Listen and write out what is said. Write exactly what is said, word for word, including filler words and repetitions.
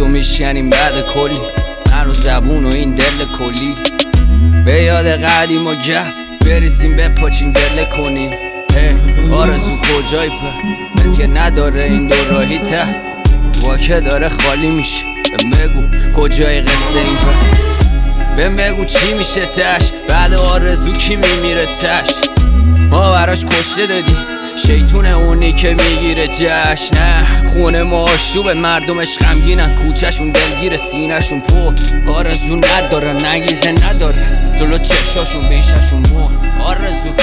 تو میشکنیم بعد کلی من و زبون و این دل کلی به یاد قدیم و گف بریزیم به پاچین گله کنی. آرزو کجایی پر مثل که نداره این دو راهی ته واکه داره خالی میشه. به بگو کجای قصه این پر به بگو چی میشه تش بعد آرزو کی میمیره تش. ما براش کشته دادیم شیطون اونی که میگیره جشن. نه خونه ما آشوب مردمش غمگینن کوچهشون دلگیر سینهشون پر آرزو نداره نگیزه نداره جلو چشاشون بیششون مون. آرزو